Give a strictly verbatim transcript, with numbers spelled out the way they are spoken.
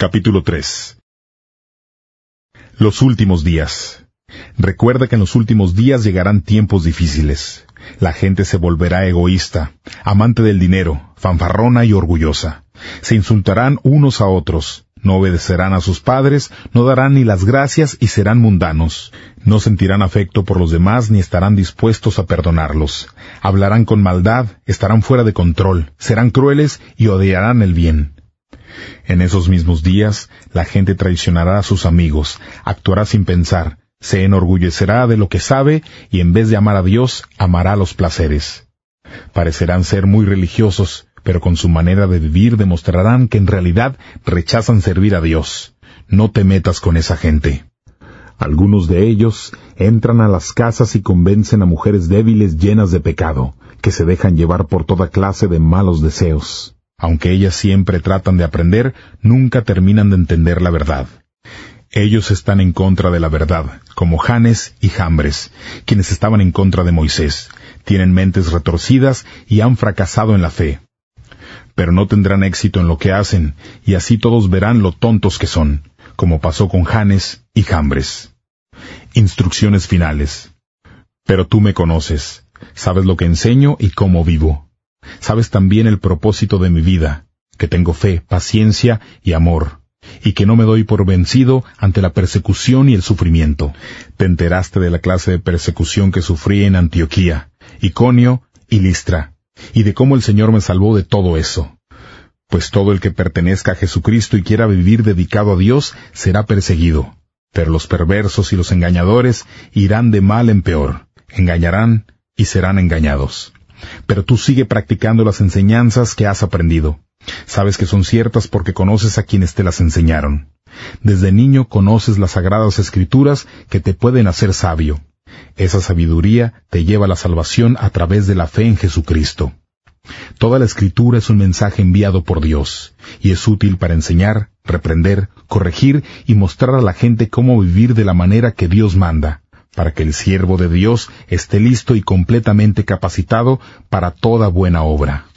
Capítulo tres. Los últimos días. Recuerda que en los últimos días llegarán tiempos difíciles. La gente se volverá egoísta, amante del dinero, fanfarrona y orgullosa. Se insultarán unos a otros, no obedecerán a sus padres, no darán ni las gracias y serán mundanos. No sentirán afecto por los demás ni estarán dispuestos a perdonarlos. Hablarán con maldad, estarán fuera de control, serán crueles y odiarán el bien. En esos mismos días, la gente traicionará a sus amigos, actuará sin pensar, se enorgullecerá de lo que sabe y en vez de amar a Dios, amará los placeres. Parecerán ser muy religiosos, pero con su manera de vivir demostrarán que en realidad rechazan servir a Dios. No te metas con esa gente. Algunos de ellos entran a las casas y convencen a mujeres débiles llenas de pecado, que se dejan llevar por toda clase de malos deseos. Aunque ellas siempre tratan de aprender, nunca terminan de entender la verdad. Ellos están en contra de la verdad, como Janes y Jambres, quienes estaban en contra de Moisés. Tienen mentes retorcidas y han fracasado en la fe. Pero no tendrán éxito en lo que hacen, y así todos verán lo tontos que son, como pasó con Janes y Jambres. Instrucciones finales. Pero tú me conoces, sabes lo que enseño y cómo vivo. Sabes también el propósito de mi vida, que tengo fe, paciencia y amor, y que no me doy por vencido ante la persecución y el sufrimiento. Te enteraste de la clase de persecución que sufrí en Antioquía, Iconio y Listra, y de cómo el Señor me salvó de todo eso. Pues todo el que pertenezca a Jesucristo y quiera vivir dedicado a Dios será perseguido, pero los perversos y los engañadores irán de mal en peor, engañarán y serán engañados. Pero tú sigue practicando las enseñanzas que has aprendido. Sabes que son ciertas porque conoces a quienes te las enseñaron. Desde niño conoces las sagradas escrituras que te pueden hacer sabio. Esa sabiduría te lleva a la salvación a través de la fe en Jesucristo. Toda la escritura es un mensaje enviado por Dios, y es útil para enseñar, reprender, corregir y mostrar a la gente cómo vivir de la manera que Dios manda, para que el siervo de Dios esté listo y completamente capacitado para toda buena obra.